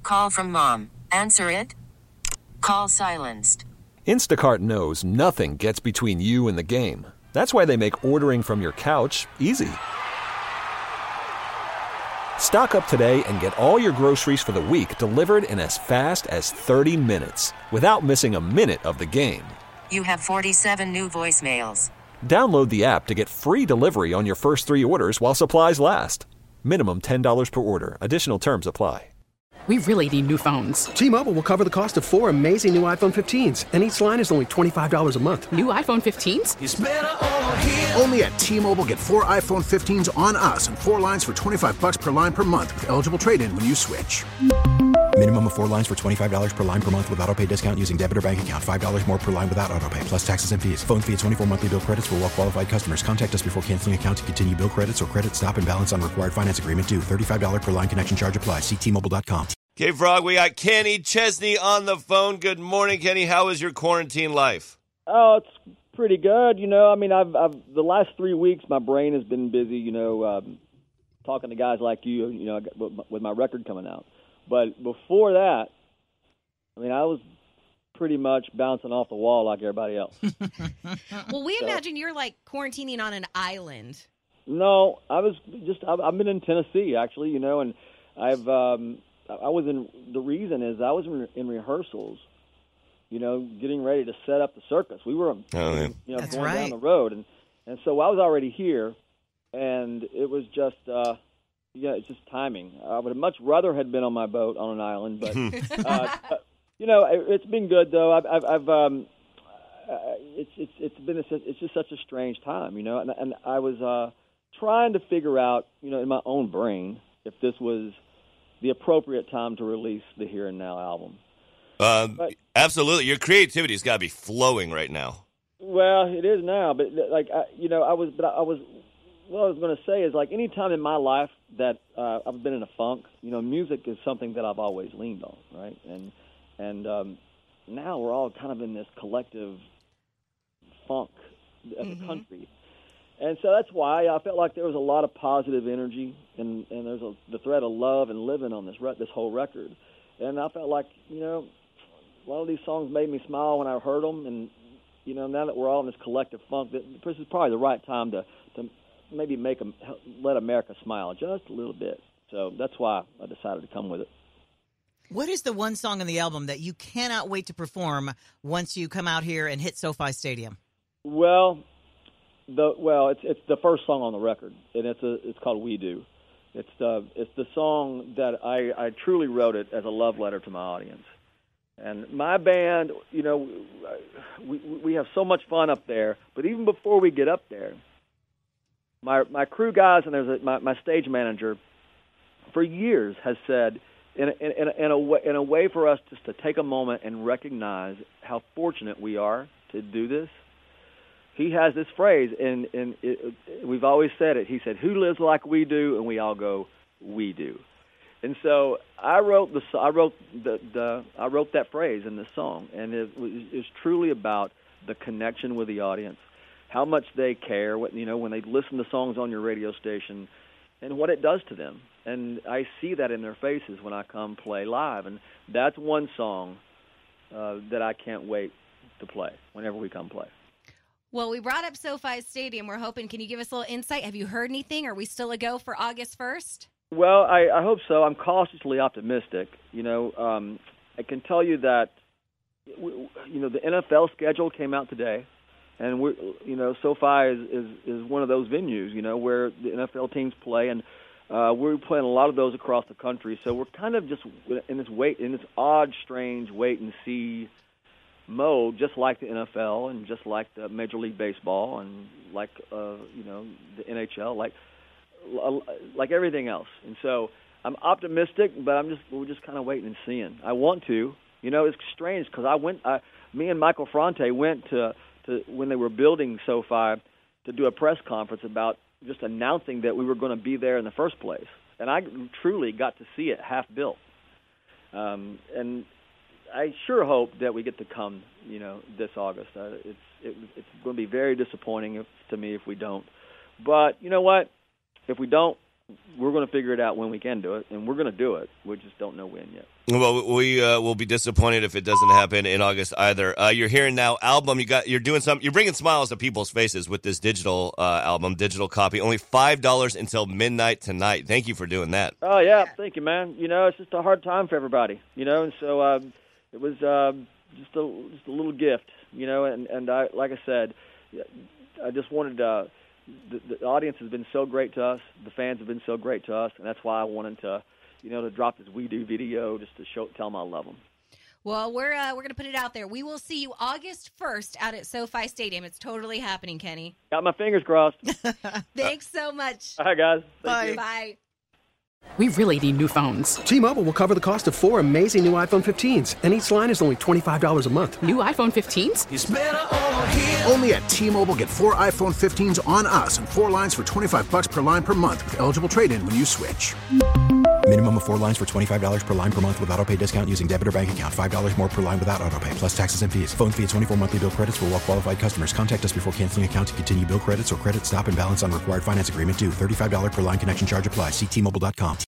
Call from mom. Answer it. Call silenced. Instacart knows nothing gets between you and the game. That's why they make ordering from your couch easy. Stock up today and get all your groceries for the week delivered in as fast as 30 minutes without missing a minute of the game. You have 47 new voicemails. Download the app to get free delivery on your first 3 orders while supplies last. Minimum $10 per order. Additional terms apply. We really need new phones. T-Mobile will cover the cost of 4 amazing new iPhone 15s, and each line is only $25 a month. New iPhone 15s? It's better over here. Only at T-Mobile, get 4 iPhone 15s on us and 4 lines for $25 per line per month with eligible trade-in when you switch. Minimum of 4 lines for $25 per line per month with autopay discount using debit or bank account. $5 more per line without autopay, plus taxes and fees. Phone fee at 24 monthly bill credits for well-qualified customers. Contact us before canceling account to continue bill credits or credit stop and balance on required finance agreement due. $35 per line connection charge applies. See T-Mobile.com. Okay, Frog, we got Kenny Chesney on the phone. Good morning, Kenny. How is your quarantine life? Oh, it's pretty good. You know, I mean, I've the last 3 weeks, my brain has been busy, you know, talking to guys like you, you know, with my record coming out. But before that, I mean, I was pretty much bouncing off the wall like everybody else. Well, we imagine you're like quarantining on an island. No, I've been in Tennessee, actually, you know, and I was in rehearsals, you know, getting ready to set up the circus. We were, going down the road, and so I was already here, and it was just, it's just timing. I would have much rather had been on my boat on an island, but you know, it's been good though. It's just such a strange time, you know, and I was trying to figure out, you know, in my own brain if this was the appropriate time to release the Here and Now album. Absolutely. Your creativity's got to be flowing right now. Well, it is now, but like, what I was going to say is, like, any time in my life that I've been in a funk, you know, music is something that I've always leaned on, right? And now we're all kind of in this collective funk as a country. And so that's why I felt like there was a lot of positive energy, and there's the thread of love and living on this whole record. And I felt like, you know, a lot of these songs made me smile when I heard them. And, you know, now that we're all in this collective funk, this is probably the right time to maybe let America smile just a little bit. So that's why I decided to come with it. What is the one song on the album that you cannot wait to perform once you come out here and hit SoFi Stadium? Well, it's the first song on the record, and it's called "We Do." It's the song that I truly wrote it as a love letter to my audience. And my band, you know, we have so much fun up there. But even before we get up there, my crew guys and there's my stage manager for years has said, in a way for us just to take a moment and recognize how fortunate we are to do this. He has this phrase, and we've always said it. He said, "Who lives like we do?" And we all go, "We do." And so I wrote that phrase in the song, and it was truly about the connection with the audience, how much they care, you know, when they listen to songs on your radio station, and what it does to them. And I see that in their faces when I come play live, and that's one song that I can't wait to play whenever we come play. Well, we brought up SoFi Stadium. We're hoping, can you give us a little insight? Have you heard anything? Are we still a go for August 1st? Well, I hope so. I'm cautiously optimistic. You know, I can tell you that, you know, the NFL schedule came out today, and SoFi is one of those venues, you know, where the NFL teams play, and we're playing a lot of those across the country. So we're kind of just in this odd, strange wait and see mode, just like the NFL and just like the Major League Baseball and like you know, the NHL, like everything else. And so I'm optimistic, but we're just kind of waiting and seeing. I want to, you know, it's strange because me and Michael Franti went to when they were building SoFi to do a press conference about just announcing that we were going to be there in the first place, and I truly got to see it half built. And I sure hope that we get to come, you know, this August. It's going to be very disappointing to me if we don't. But you know what? If we don't, we're going to figure it out when we can do it, and we're going to do it. We just don't know when yet. Well, we will be disappointed if it doesn't happen in August either. You're hearing now album. You're bringing smiles to people's faces with this digital album, digital copy. Only $5 until midnight tonight. Thank you for doing that. Oh yeah, thank you, man. It's just a hard time for everybody. And so it was just a little gift. And I, like I said, I just wanted the audience has been so great to us. The fans have been so great to us, and that's why I wanted to, to drop this We Do video just to tell them I love them. Well, we're going to put it out there. We will see you August 1st out at SoFi Stadium. It's totally happening, Kenny. Got my fingers crossed. Thanks so much. All right, guys. Bye. Bye. We really need new phones. T-Mobile will cover the cost of 4 amazing new iPhone 15s, and each line is only $25 a month. New iPhone 15s? It's better over here. Only at T-Mobile, get 4 iPhone 15s on us and 4 lines for $25 per line per month with eligible trade-in when you switch. Minimum of 4 lines for $25 per line per month with autopay discount using debit or bank account. $5 more per line without autopay, plus taxes and fees. Phone fee at 24 monthly bill credits for well-qualified customers. Contact us before canceling account to continue bill credits or credit stop and balance on required finance agreement due. $35 per line connection charge applies. See T-Mobile.com.